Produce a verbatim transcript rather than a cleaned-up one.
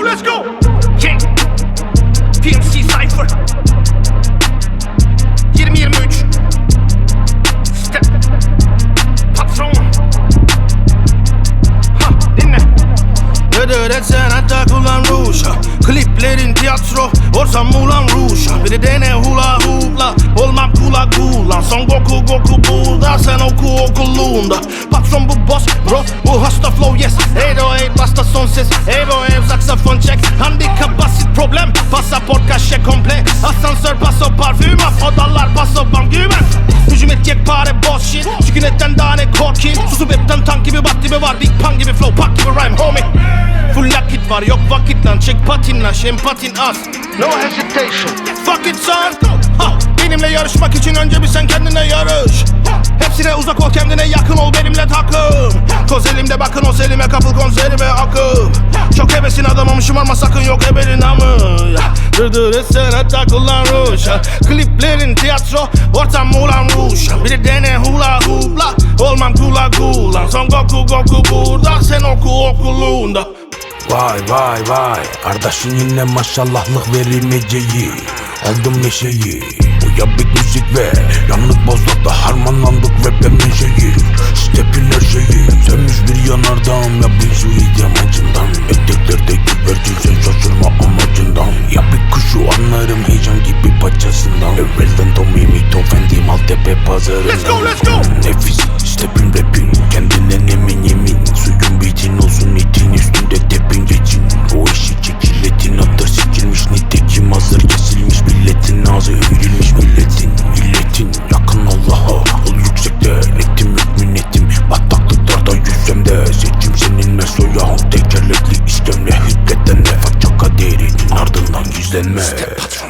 let's go. Yeah. P M C Cypher yirmi yirmi üç Step Patron. Ha dinle. Nedir etsen hatta kullan ruşa. Kliplerin tiyatro, ortam Moulin Rouge'a. Bir de dene hula hoopla, olmam kula kulan. Son Goku Goku burada, sen oku okulunda. Patron bu boss bro, bu hasta flow yes. eight oh eight basta son ses, Evo ev saksafon çek. Handikap basit problem, pasaport kaşe komple. Asansör paso parfüm, odalar paso bam güven. Hücum et yekpare boss shit, sükunetten daha ne korkin. Susup hepten tank gibi bat gibi var, Big Pang gibi flow, pak gibi rhyme homie. Full nakit var, yok vakit lan, çek patin lan, şempatin az. No hesitation, fuck it son. Ha, benimle yarışmak için önce bir sen kendine yarış. Hepsine uzak ol, kendine yakın ol, benimle takım. Koz elimde bakın o selime, kapıl konserime akım. Çok hevesin adamım, şımarma sakın, yok eberin amı. Dırdır etsene takılan ruşa. Kliplerin tiyatro, ortam Moulin Rouge'a. Bir de dene hula hoopla, olmam kula kulan. Son Goku Goku burada, sen oku okulunda. Vay vay vay, kardeşin yine maşallahlık verilmeyeceği. Aldım neşeyi, bu ya big müzik ve yanlık bozlakta harmanlandık raplerin şeyi. Stepin her şeyi, sönmüş bir yanardağım ya bir suit yamacından. Eteklerde güvercin sen şaşırma amacından. Ya bir kuşu anlarım heyecan gibi paçasından. Evvelden Tommy Mito Fendi Maltepe pazarından. Let's go let's go. Nefis stepin rapin, kendinden emin yemin. Suyun bitin olsun itin üstünde tepin geçin. O işi çekiletin atır sikilmiş nitekim hazır kesilmiş milletin ağzı eğrilmiş milletin. Milletin yakın Allah'a ol yüksekte netim yok minnetim. Bataklıklarda yüzemde seçim senin mesoya. Tekerlekli iskemle hüddeten nefak kaderinin ardından gizlenme.